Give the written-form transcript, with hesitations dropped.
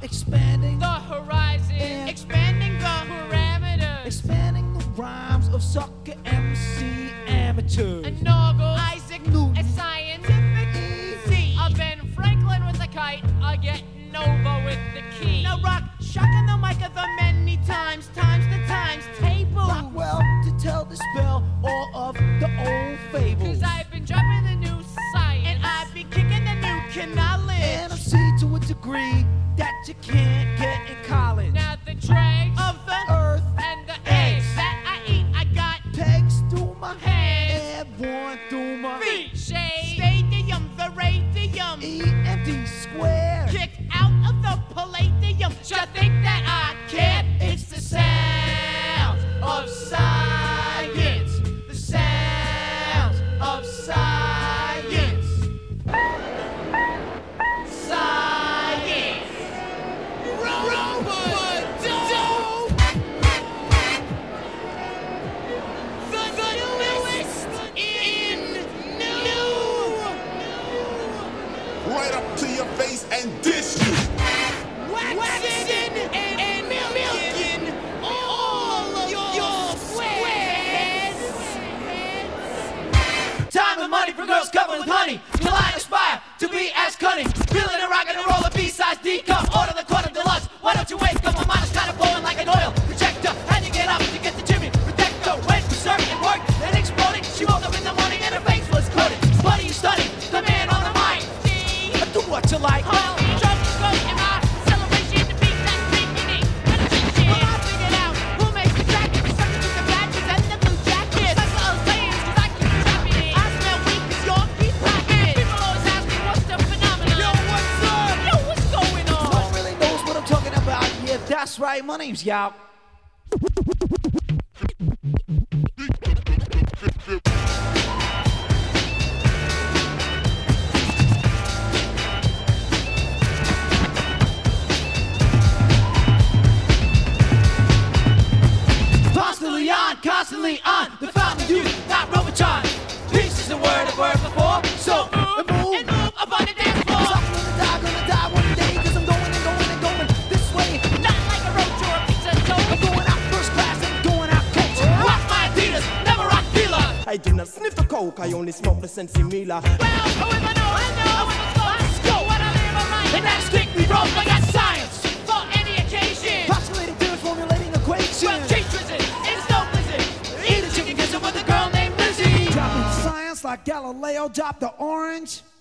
expanding the horizon, and expanding the parameters, expanding the rhymes of sucker MC amateurs. Inaugural, Isaac Newton, a scientific Z, a Ben Franklin with a kite, a Get Nova with the key. Now rock, shocking the mic of the many times the times table. Rock well to tell the spell all of the old fables. 'Cause I've been dropping the new science, and I've been kicking the new knowledge. And I'm see to a degree that you can't get in college. Now the dregs Of the earth and the eggs that I eat, I got pegs through my hands, and one through my feet, shade, stadium, the radium, EMD square. kicked out of the palladium. Should think that I can't? It's the sounds of science. The sounds of science. Science. Robot-Dope. The newest in new. Right up to your face and dish you. Waxing and milking all of your squares. Time and money for girls covered with honey. Till I aspire to be as cunning. Feeling a rock and a roll, a B-size D-cup. Order the quarter deluxe. Why don't you wake up? My mind is kind of blowing like an oil projector. And you get up to get the Jimmy protector. Went to surf and work, then exploding. She woke up in the morning and her face was coated. What are you studying? The man on the mic. Do what you like. Well, trouble goes in my celebration to beat that beginning. Well, I figured out who makes the jacket. The suckers with the badges and the blue jackets. That's what I was saying, 'cause I keep trapping it. I smell weak 'cause y'all keep packing it. People always ask me what's the phenomenon. Yo, what's up? Yo, what's going No on? one really knows what I'm talking about. Yeah, that's right. My name's Yao. Constantly on the fountain youth, not Robotron. Peace is a word I've heard before, so And move up on the dance floor. Gonna die one day, 'cause I'm going this way. Not like a roach or a pizza I'm toast. going out first class and going out culture. Rock my Adidas, never rock Fila. I do not sniff the coke, I only smoke the Sensi Mila. Well, oh, if I know, let's go. What I live, I write. And that's strictly wrong, I got science. For any occasion. Postulating theory, formulating equations. Well, cheese wizard, it's no blizzard. Eat a chicken gizzard with a girl named Lizzie. Dropping science like Galileo dropped the orange.